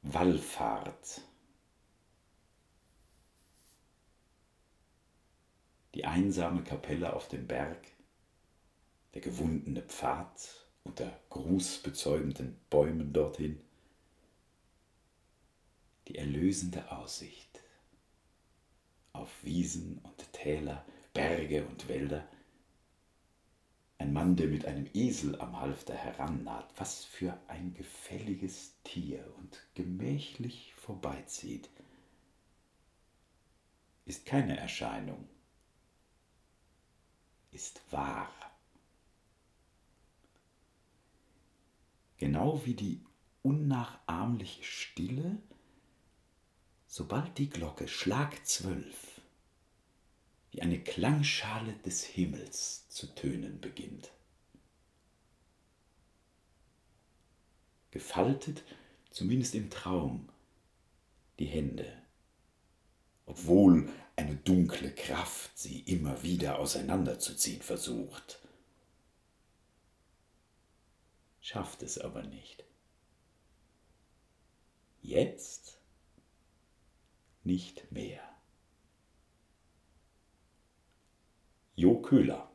Wallfahrt. Die einsame Kapelle auf dem Berg, der gewundene Pfad unter grußbezeugenden Bäumen dorthin, die erlösende Aussicht auf Wiesen und Täler, Berge und Wälder, ein Mann, der mit einem Esel am Halfter herannaht, was für ein gefälliges Tier, und gemächlich vorbeizieht, ist keine Erscheinung, ist wahr. Genau wie die unnachahmliche Stille, sobald die Glocke Schlag 12 wie eine Klangschale des Himmels zu tönen beginnt. Gefaltet, zumindest im Traum, die Hände, obwohl eine dunkle Kraft sie immer wieder auseinanderzuziehen versucht, schafft es aber nicht. Jetzt nicht mehr. Jo Köhler.